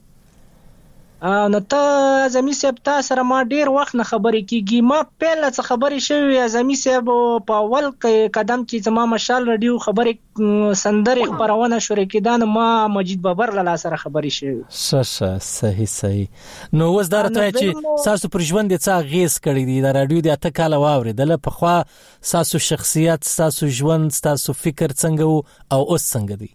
نو ته اعظمي صاحب تاسو سره ما ډیر وخت نه خبرې کیږي. ما پیله څه خبرې شوې اعظمي صاحب په اول قدم کې زما مشال رادیو خبرې سندري خبرونه شروع کیدان ما مجید بابر له سره خبرې شوې. صحیح نو وز درته چې تاسو پر ژوند د څا غیس کړی دی د رادیو د اته کال واوریدل په خوا تاسو شخصیت تاسو ژوند تاسو فکر څنګه او اوس څنګه دی.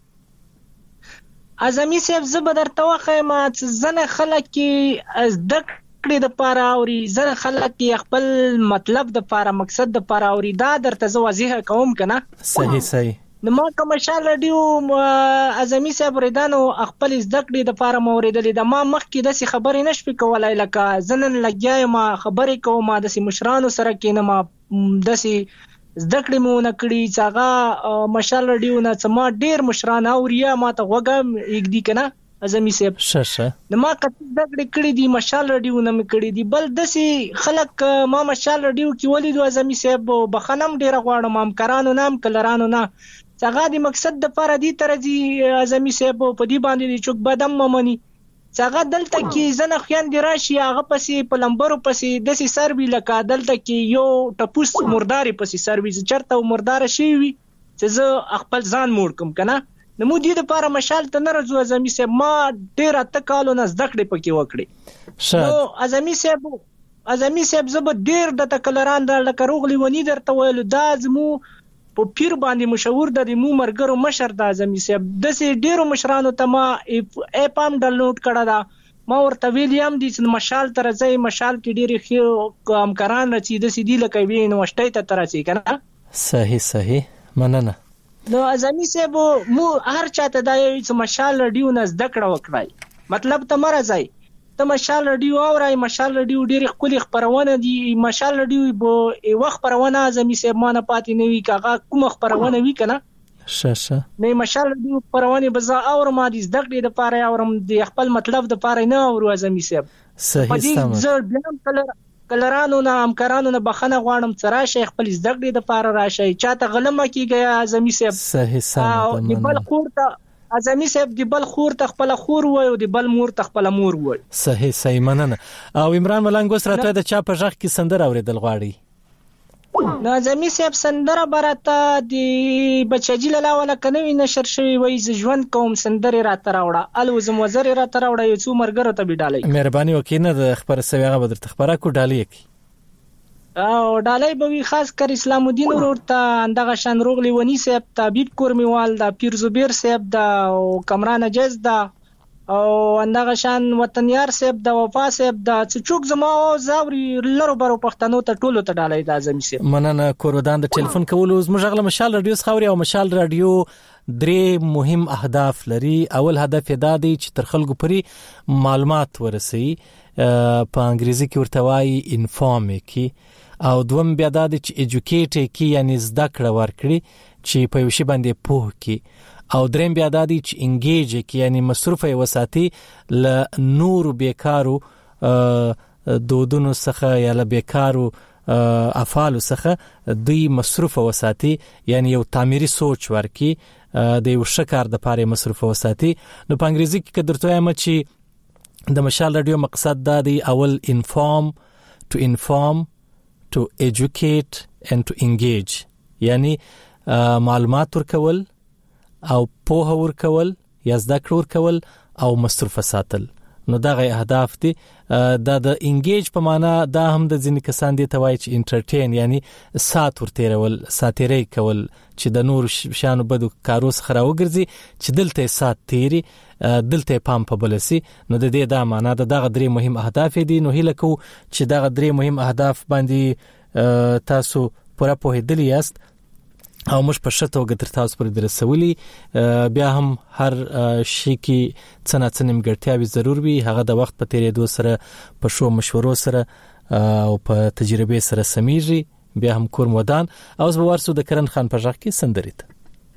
اعظمي صاحب زه به درته وایم چې ځنه خلک از دکړې د پاره اوري ځنه خلک خپل مطلب د پاره مقصد د پاره اوري دا درته زه واضح کوم کنه. صحیح نو ما کوم مشال رادیو اعظمي صاحب ریدانو خپل از دکړې د پاره موریدلې د ما مخکې د خبرې نشم کولای لکه ځنن لګیای ما خبرې کوم د مشرانو سره کینه ما دسي زدکړې مو نه کړی څنګه مشال رادیو نه ما ډیر مشران اوریا ما ته وګم یک دی کنه اعظمي صاحب نو ما کته زدکړې کړې دی مشال رادیو نه کړې دی بل دسي خلک ما مشال رادیو کې ولیدو اعظمي صاحب بخنم ډیر غواړم امکارانو نام کلرانو نه څنګه دی مقصد د پاره دی ترځي اعظمي صاحب په دی باندې چوک بدم ممني څنګه دلته کې زنه خیان دی راشي هغه پسې په لمبرو پسې د سي سروي لکه دلته کې یو ټپوس مرداري پسې سروي چرته مردار شي وي چې زه خپل ځان موړ کوم کنه نو مو دې د پاره مشال ته نه راځو اعظمي صاحب ما ډیر اته کالو نه زدکړې پکې وکړې. نو اعظمي صاحب زه به ډیر د تکلران د لکه روغلی ونی درته ویل دا زمو په پیر باندې مشهور د مو مرګرو مشر د اعظمي صاحب د سي ډیرو مشرانو ته ما اپام ډاونلوډ کړه دا ما ورته ویلیم دي چې مشال تر ځای مشال کې ډیره خو امکاران رچې د سي دی لکه وین وشټی ته ترځي کنه. صحیح مننه. نو اعظمي صاحب مو هر چاته دا چې مشال رادیو نه زدکړه وکړای مطلب ته مرزای ته مشال رادیو اورای مشال رادیو ډیر خپل خبرونه دي مشال رادیو به وخت خبرونه اعظمي صاحب ما نه پاتې نه وی کاغه کوم خبرونه وی کنه نه مشال رادیو خبرونه بزا اور ما دي زدکړه د پاره اورم د خپل مطلب د پاره نه اور اعظمي صاحب صحیح زه بلم کلرانو نه امکارانو نه بخنه غواړم ترا شیخ خپل زدکړه د پاره راشي چاته غلمه کیږي اعظمي صاحب صحیح بل خورته اعظمي صاحب دی بل خور ته خپل خور وای او دی بل مور ته خپل مور وای. صحیح مننه. او عمران ملنګ اوس راته د چا په ژغ کې سندره اوریدل غواړي. نو اعظمي صاحب سندره براته دی بچی لاله ولا کنه نشر شوی وای ز ژوند کوم سندره راته راوړه الوزم وزر راته راوړه یو څو مرګره ته بډالای. مهرباني وکینه د خبر سویغه بدر تخبره کو ډالۍ کی او ډالۍ به خاص کر اسلام الدین ورته اندغه شان روغلی ونی صاحب طبيب کورمیوال دا پیر زبیر صاحب دا او کمران اجز دا او اندغه شان وطنیار صاحب دا وفا صاحب دا چوک زما او زاوري لرو برو پښتنو ته ټولو ته ډالۍ د اعظمي صاحب. مننه کورودان د ټلیفون کولو زموږ مشال رادیو خوري او مشال رادیو درې مهم اهداف لري. اول هدف دا دی چې تر خلکو پرې معلومات ورسي په انګریزي کې ورته وایي انفارم کی او دوم بیا د ایجوکیټ کی یعنی زده کړه ورکړي چې په یو شی باندې پوه کی او دریم بیا د انګیج کی یعنی مصروفه وساتي ل نور بیکارو دودونو څخه یا ل بیکارو افعال څخه دوی مصروفه وساتي یعنی یو تعمیري سوچ ورکي د یو شکار د پاره مصروفه وساتي. نو په انګریزي کې درته وایم چې د مشال رادیو مقصد دا دی اول inform to educate and to engage، یعنی معلومات ورکول او پوهه ورکول یا زده کړه ورکول او مصروف ساتل. نو دا غي اهداف دي. د انګیج په معنا دا هم د ځینې کسان دي ته وایي چې انټرټین، یعنی سات ورتیرول، ساتیری کول چې د نور شانو بدو کارو څخه راوګرځي چې دلته سات تیری، دلته پام په بلسي. نو د دې دا معنا د دغه درې مهم اهداف دي. نو هیله کو چې دغه درې مهم اهداف باندې تاسو پوره پوهیدلی یاست او موږ په شته وګ تر تاسو پر درسولي. بیا هم هر شي کې څنګه نیمګړتیاوي ضرور وي، هغه د وخت په تیریدو سره په شو مشورو سره او په تجربه سره سميږي. بیا هم کور مودان او زه ورسو د کرن خان په ځخ کې سندریت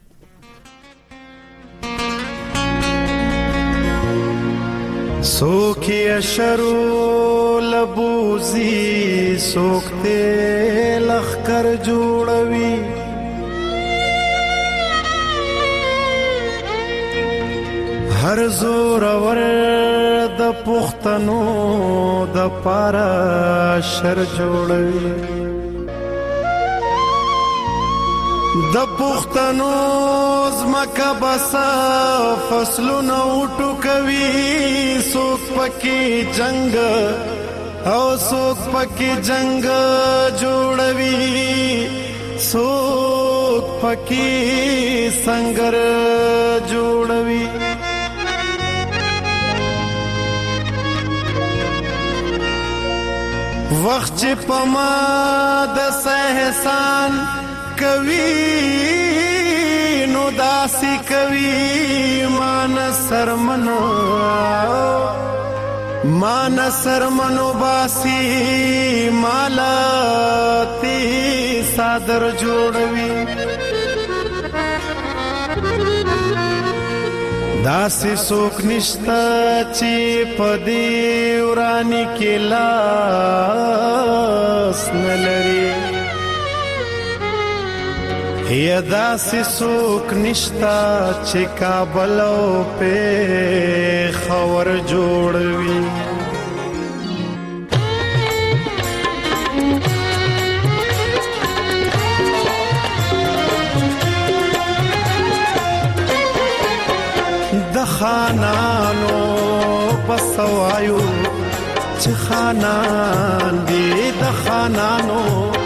سوکی اشرو لبوزی سوکتے لخکر جوڑوی هر زور ور د پختنو د پارا شر جوړوي، د پختنو زمکه بسا فصلونه وټو کوي، سوک پکی جنگ او سوک پکی جنگ جوړوي، سوک پکی سنگر جوړوي. وخت چې پما د سهسان کوي نو داسي کوي مان سرمنو باسی مالا تی صادر جوړوي، داسې څوک نشته چې په دې ورانی کې لاس نه لري، یا داسې څوک نشته چې کابل او پېښور جوړوي. د خانانو بسوایو چې خانان دی، د خانانو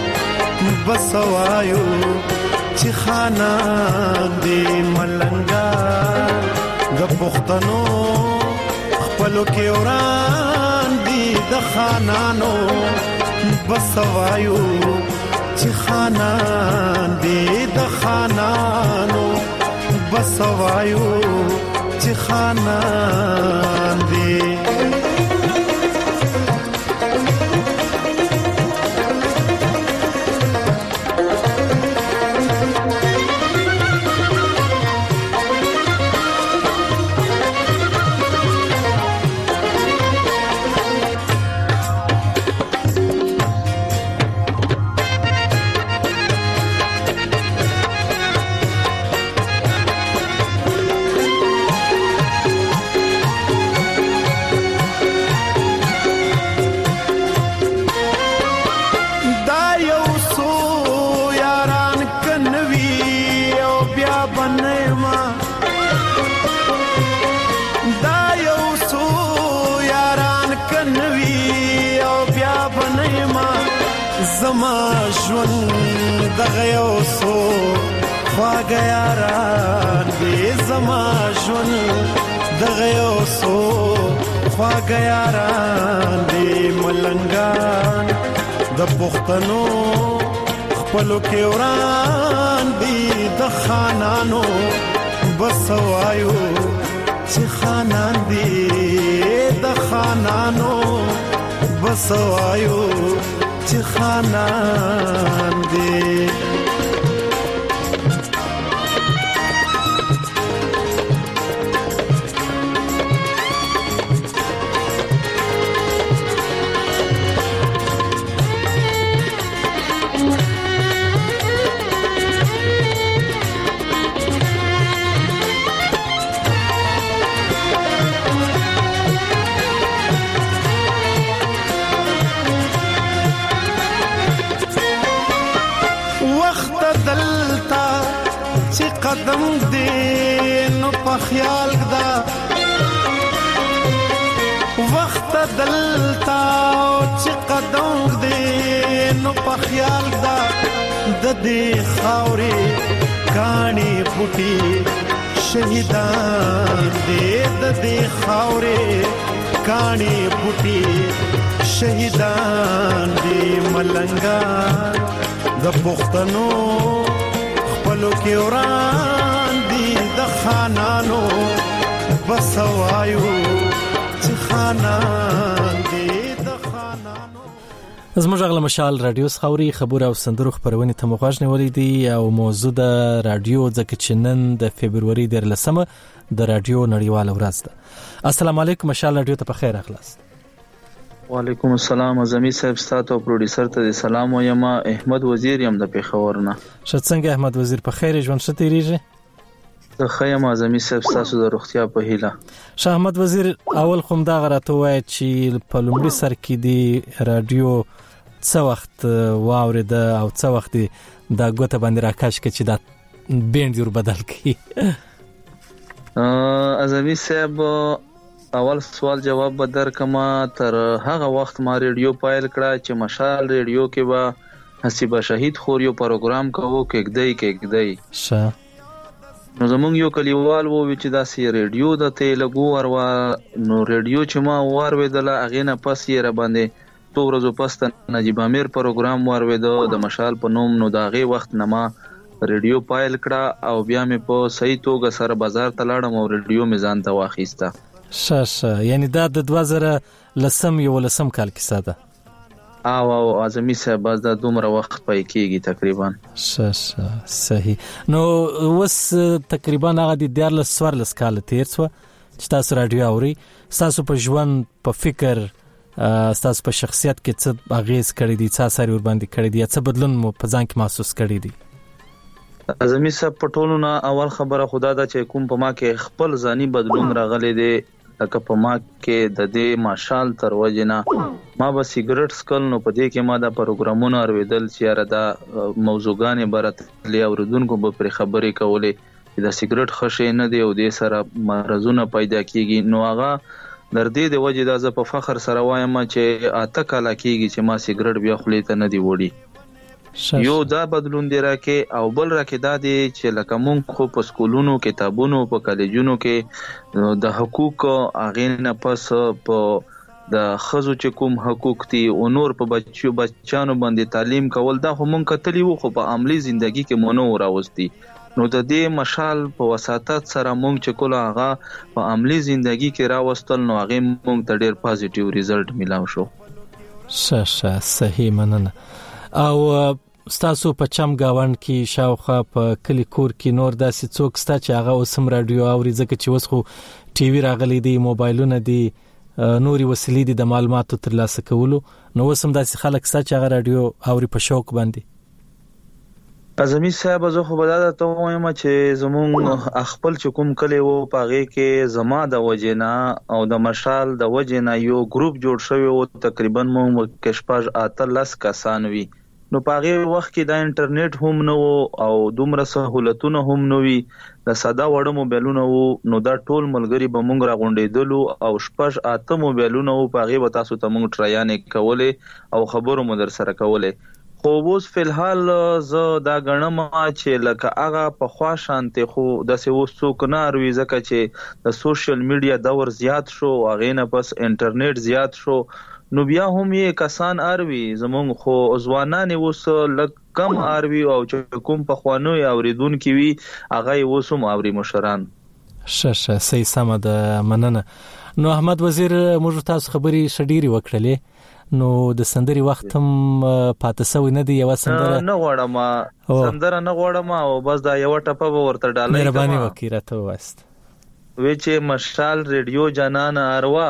بسوایو چې خانان دی، ملنګا د پښتنو خپلو کې وران دی، د خانانو بسوایو چې خانان دی، د خانانو بسوایو چې خانان دی. زما ژوند دغه یو څو خواږه یاران دي، زما ژوند دغه یو څو خواږه یاران دي، ملنګان د پښتنو خپلو کې وران دي، د خانانو بسوایو چې خانان دي، د خانانو بسوایو چې خانان دی. دې نو په خیال دا وخت دلتا چې قدم دې نو په خیال دا د دې خاورې کانی پټي شهیدان دې د دې خاورې کانی پټي شهیدان دې ملنګا د پښتنو خپلو کې وران دي د خانانو بسوایو چې خانان دي د خانانو. زموږ غل مشال رادیو خوري خبر او سندرو خبرونه ته مخاج نیولې دي او موضوع د رادیو ځکه چې نن د فبرवरी 13 د رادیو نړیواله ورځ ده. السلام علیکم مشال رادیو ته په خیر اخلاص. وعلیکم السلام اعظمي صاحب ستاسو پروډوسر ته سلام وایم. احمد وزیر یم د پیښور نه. څنګه احمد وزیر په خیر ژوند شتيریږي؟ زه خیم اعظمي صاحب ستاسو د روغتیا په هیله. شاه احمد وزیر اول کوم دا غراته وای چې په لومړي سر کې دی رادیو څه وخت واورید او څه وخت دا غوته باندې راکاش کې چې دا بند ور بدل کی. اعظمي صاحب اول سوال جواب بدر کما تر هغه وخت ما ریډیو پایل کړه چې مشال ریډیو کې با حسیبه شهید خور یو پروګرام کوو کېږدی شه نو زمونږ یو کلیوال وو چې دا سی ریډیو د تلګو وروا نو ریډیو چې ما وارویدل اغه نه پس یې را باندې تو ورځو پس نجیب امیر پروګرام وارویدو د مشال په نوم نو داغه وخت نما ریډیو پایل کړه او بیا مې په صحیح توګه سره بازار ته لاړم او ریډیو میزان ته واخیسته. شه یعنی دا د 2010 کال کې ساده او اعظمي صاحب باز دا دومره وخت پای کېږي تقریبا. شه صحیح. نو وس تقریبا هغه د 14 کال تیر شو چې تاسو رادیو اوري. تاسو په ژوند په فکر تاسو په شخصیت کې څه اغیز کړی دي، څه اثر ور باندې کړی دي، څه بدلون مو په ځان کې محسوس کړی دي؟ اعظمي صاحب په ټولو نه اول خبره خدا دا چې کوم په ما کې خپل ځاني بدلون راغلی دی. لکه په ما کې د دې ماشال تر وجنه ما به سیګریټ سکل نو په دې کې ما دا پروګرامونه اوریدل چې را دا موضوعګانې برت لې اوردونکو به پر خبرې کولې چې دا سیګریټ خشه نه دی او دې سره مرزونه پیدا کیږي. نو هغه در دې د وجې دا ز په فخر سره وایم چې اته کاله کیږي چې ما سیګریټ بیا خولې ته نه دی وړي. یو دا بدلون دی راکې او بل راکې دا دی چې لکه مونږ خو په سکولونو کتابونو په کالجونو کې د حقوق اغینه پس په د خزو چې کوم حقوق دي او نور په بچانو باندې تعلیم کول دا هم مونږ کتلی وو خو په عملی ژوندۍ کې مونږ راوستي. نو د دې مشال په وساتت سره مونږ چې کول هغه په عملی ژوندۍ کې راوستل نو هغه مونږ ته ډیر پازیټیو ریزلټ ملاو شو. شه صحیح مننه. او ستاسو په چم گاوند کې شاوخه په کلی کور کې نور داسې څوک ستا چې هغه اوسم رادیو اوري ځکه چې وس خو ټي وي راغلي دي، موبایلونه دي، نوري وسیلې دي د معلوماتو ترلاسه کولو، نو وسم داسې خلک ستا چې هغه رادیو اوري په شوق باندې؟ اعظمي صاحب زه خو بداده ته وایم چې زمون خپل چې کوم کلی وو پاغه کې زما د وجینا او د مشال د وجینا یو ګروپ جوړ شوی او تقریبا مو کې شپږ اتلس کسان وي. نو پاغه وخت کې د انټرنیټ هم نو او دومره سہولتونه هم نو وي د ساده وړ موبایلونه وو. نو دا ټول ملګری به مونږ راغونډېدلو او شپږ اته موبایلونه وو پاغه به تاسو ته مونږ ټرایانې کولې او خبرو مو در سره کولې. خو اوس فلحال زه دا غنم چې لکه هغه په خوا شانته خو د سوسو کناروي ځکه چې د سوشل میډیا دور زیات شو هغه نه پس انټرنیټ زیات شو نو بیا هم یې کسان اروي زمونږ خو ځوانان اوس لک کم اروي او چې کوم په خوانو اوریدون کی وی هغه اوسم اوري مشران. شه صحیح سم ده مننه. نو احمد وزیر موږ تاسو خبري شډيري وکړلې نو د سندري وخت هم پاتې سوی نه دی. یو سندره نه غواړم او بس دا یو ټپه ورته ډالې مهرباني وکړئ راته واست وی چې مشال ریډیو جانان اروا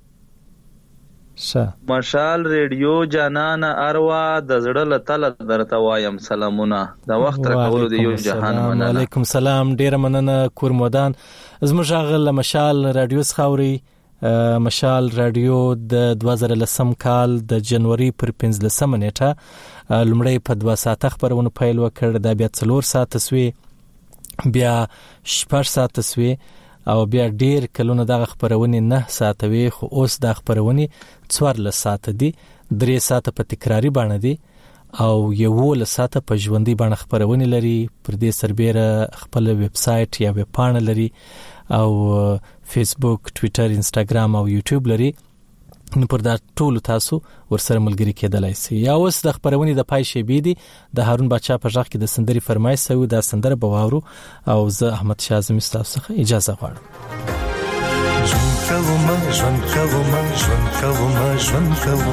مشال ریډیو جانان اروا د زړه لتل درته وایم سلامونه د وخت راکولو دی یو جهان مننه. وعلیکم سلام ډیر مننه کورمودان زموږ غل مشال رادیو خاوري مشال رادیو د 2010 کال د جنوري پر 15 نیټه لمړی په 2 ساعت خبرونه پیل وکړ د بیا 4 ساعت سوي بیا 6 ساعت سوي او بیا ډیر کلونه د خبرونه 9 ساعت وي خو اوس د خبرونه 14 ساعت دي 3 ساعت په تکراری باندې دي او یو له ساعت په ژوندۍ باندې خبرونه لري پر دې سربېره خپل ویب سټ یا ویب پاڼه لري او فیسبوک ټوئیټر انستګرام او یوټیوب لري نو پر دا ټول تاسو ورسره ملګری کېدلای شئ یا اوس د خبرونه د پای شی بي دي د هارون بچا په ځخ کې د سندري فرمایش سوي د سندره بواورو او زه احمد شازم تاسو څخه اجازه غواړم ژوند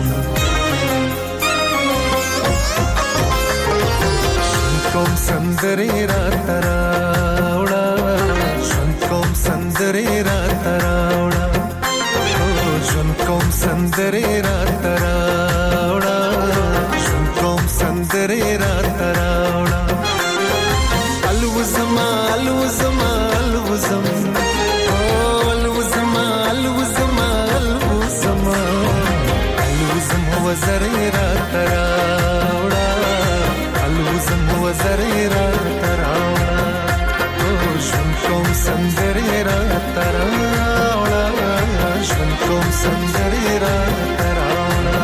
کوم سندري را تراوړه ژوند کوم سندري را تراوړه ژوند کوم سندري را تراوړه ژوند کوم سندري را تراوړه الوزما الوزما الوزم الوزما الوزما الوزما الوزم وزري را تراوړه الوزم وزري را تراوړه ژوند کوم سندري را تراوړه ژوند کوم سندري را تراوړه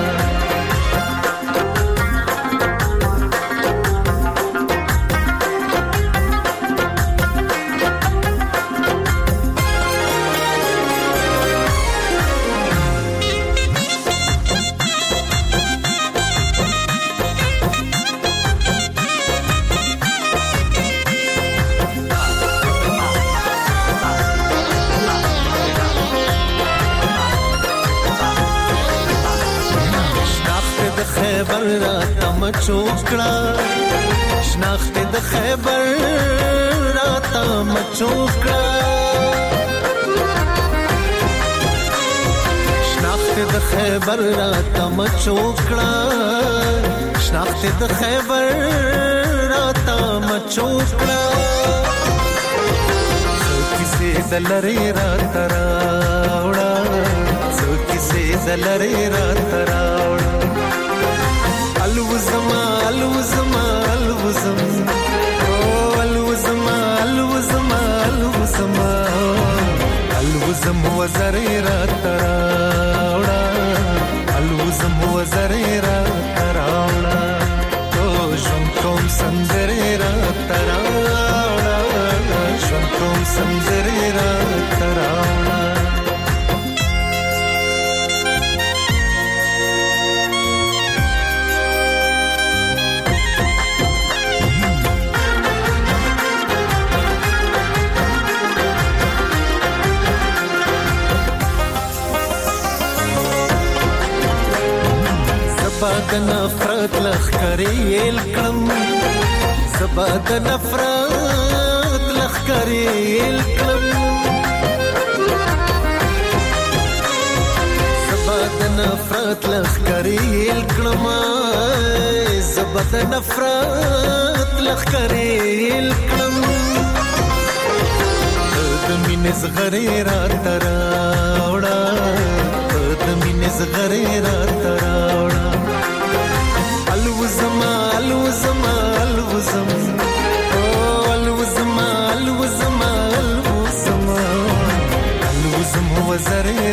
خیبر را تم چوکړه شناخت د خیبر را تم چوکړه شناخت د خیبر را تم چوکړه شناخت د خیبر را تم چوکړه څوکې دلری را تراوړه څوکې دلری را تراوړه الوزما الوزما الوزم الوزما الوزما الوزما الوزم وزري را تراوړه الوزم وزري را تراوړه ژوند کوم سندري را تراوړه ژوند کوم سندري را تراوړه زباد نفرت لخکری الکم زباد نفرت لخکری الکم زباد نفرت لخکری الکم زباد نفرت لخکری الکم دمین زغری را تراوړه دمین زغری را تراوړه الوزما الوزما الوزم الوزما الوزما الوزما الوزم وزري